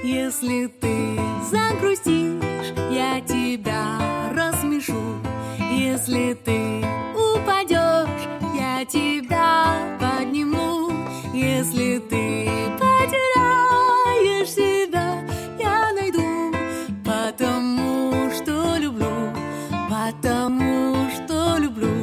Если ты загрустишь, я тебя рассмешу. Если ты упадешь, я тебя подниму. Если ты потеряешь себя, я найду. Потому что люблю, потому что люблю.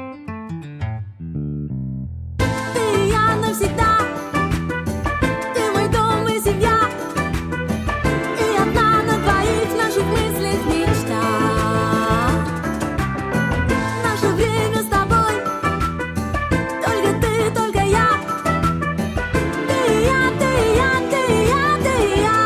Ты и я навсегда. Ты мой дом и семья. И одна на двоих в наших мыслях мечта. Наше время с тобой. Только ты, только я. Ты и я, ты и я, ты и я, ты и я.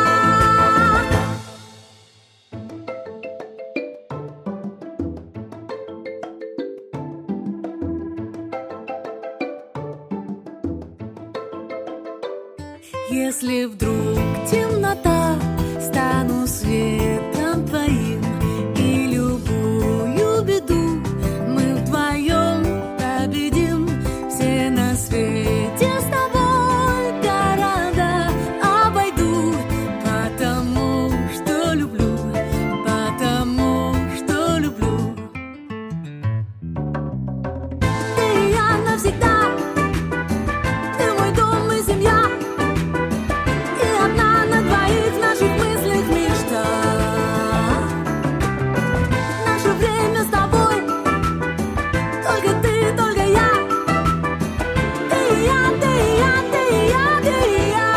Если вдруг темнота, стану светом твоим, и любую беду мы вдвоем победим. Все на свете с тобой города обойду, потому что люблю, потому что люблю. Ты и я навсегда. Ты мой дом и семья. И одна на двоих в наших мыслях мечта. Наше время с тобой. Только ты, только я. Ты и я, ты и я, ты и я, ты и я.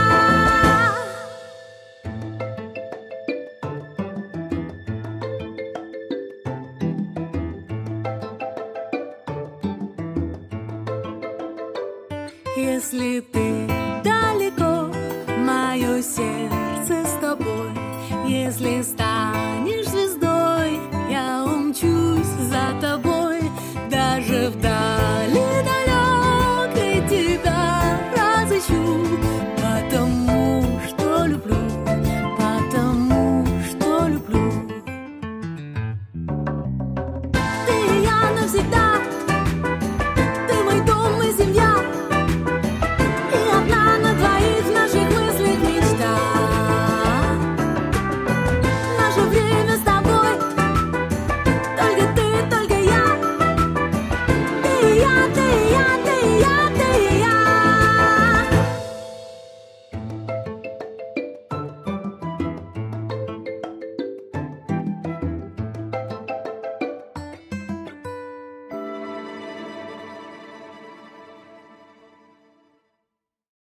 Если ты далеко, мое сердце с тобой. Если станешь звездой, я умчусь за тобой. Даже вдали далекой тебя разыщу. Потому что люблю, потому что люблю. Ты и я навсегда. Ты мой дом и семья.